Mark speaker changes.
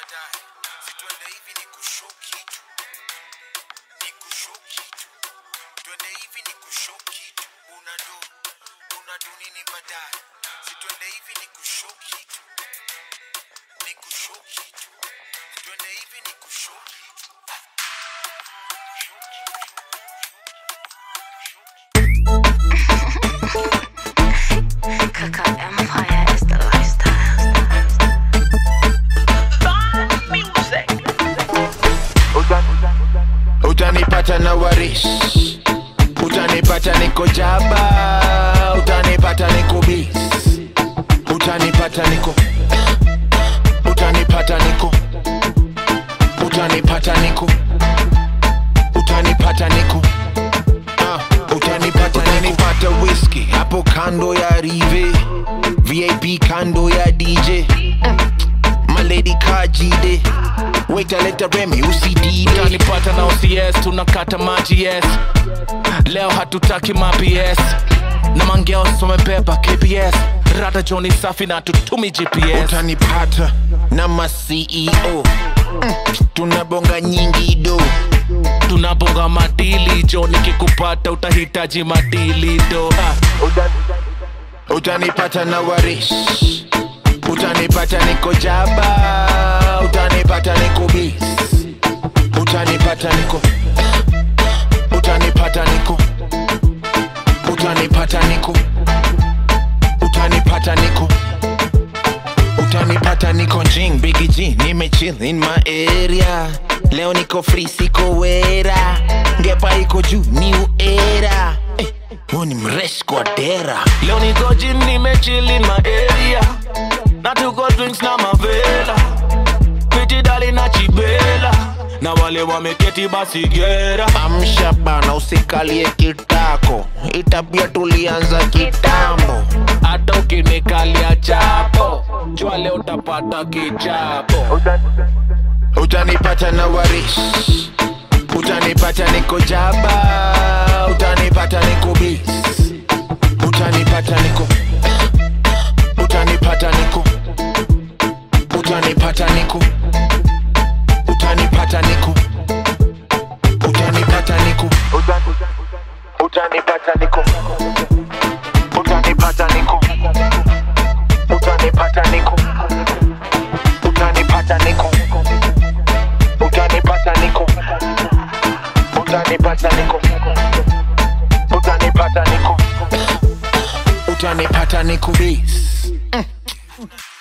Speaker 1: baadaye. Situende hivi ni kushow kitu. Ni kushow kitu. Twende hivi ni kushow kitu. Unadu nini baadaye. Situende hivi ni kushow kitu. Ni kushow kitu. Twende hivi ni kushow kitu.
Speaker 2: Kaka Empire is the lifestyle.
Speaker 1: Utanipata na Warish, utanipata niko Jaba, utanipata niko Biz, utanipata niko utanipata niko utanipata niko utanipata whiskey hapo kando ya Rive, VIP kando ya DJ, my lady Kajide, wait a letter Remy UCD.
Speaker 3: Utanipata na OCS tunakata maji yes. Leo hatutaki ma-PS na mangeo somebeba KBS. Rada Johnny safi na tutumi GPS.
Speaker 1: Utanipata na ma-CEO, tunabonga nyingi do.
Speaker 3: Tunabonga madili jo, nikikupata utahitaji madili do.
Speaker 1: Utanipata na Warish, utanipata niko Jaba, utanipata niko Biz, utanipata niko utanipata niko utanipata niko utanipata niko utanipata niko Jing Biggie G, nimechill in my area. Leo niko free siko wera, ngepa iko juu new era. Ni mresh kwa dera.
Speaker 3: Leo niko gym nimechill in my area, na tuko drinks na mavela, pretty dali na chibela, na wale wameketi basi gera.
Speaker 1: Amsha bana usikalie kitako, itabia tulianza kitambo.
Speaker 3: Hata ukinikalia chapo, jua leo utapata kichapo.
Speaker 1: Utanipata na Warish, utanipata niko Jaba, utanipata niko Biz, utanipata niko utanipata niko utanipata niko utanipata niko utanipata niko utanipata niko utanipata niko utanipata niko utanipata niko utanipata niko utanipata niko utanipata niko utanipata niko Biz.